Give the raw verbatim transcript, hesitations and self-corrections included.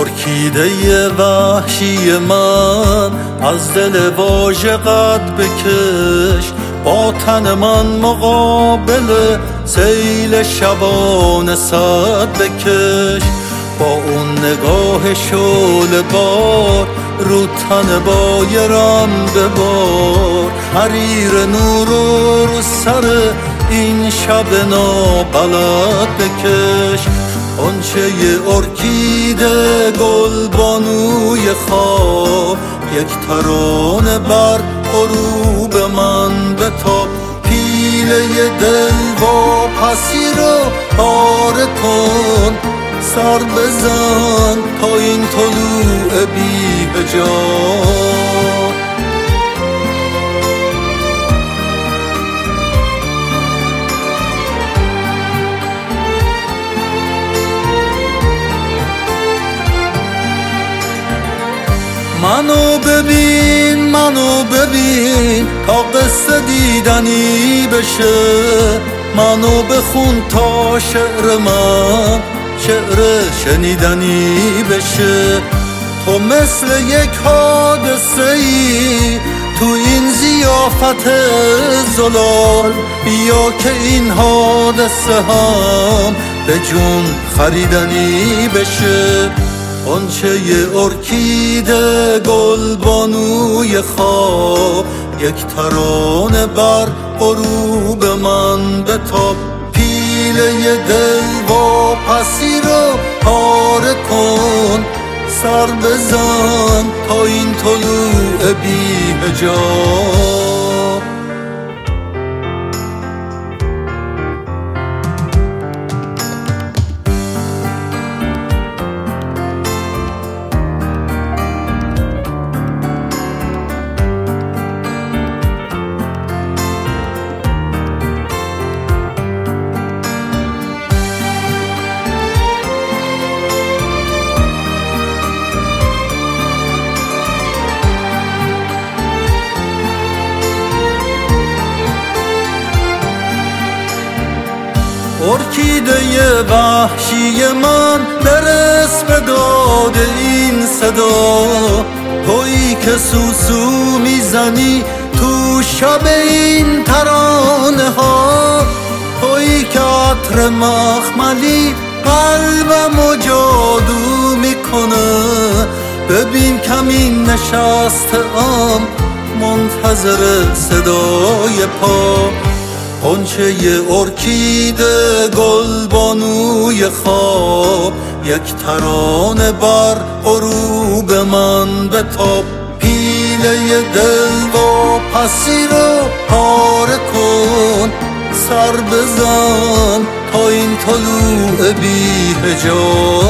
ارکیده وحشی من از دل واژه قد بکش، با تن من مقابل سیل شبانه صد بکش. با اون نگاه شعله بار رو تن بایرم ببار، حریر نور رو سر این شب نابلد بکش. آنچه ارکیده گل بانوی خواب، یک ترانه بر غروب من بتاب. پیله دل و پسی رو پاره کن، سر بزن تا این طلوع بی حجاب. منو ببین منو ببین تا قصه دیدنی بشه، منو بخون تا شعر من شعر شنیدنی بشه. تو مثل یک حادثه ای تو این ضیافت زلال، بیا که این حادثه هم به جون خریدنی بشه. آنچه ارکیده گل بانوی خواب، یک ترانه بر غروب من بتاب. پیله دل و پسی رو پاره کن، سر بزن تا این طلوع بی حجاب. ارکیده وحشی من برس به داد این صدا، تویی که سوسو میزنی تو شب این ترانه ها، تویی که عطر مخملی قلبمو جادو میکنه. ببین کمین نشستم منتظر صدای پا. آنچه ارکیده گل بانوی خواب، یک ترانه بر غروب من بتاب. پیله دل و پسی رو پاره کن، سر بزن تا این طلوع بی حجاب.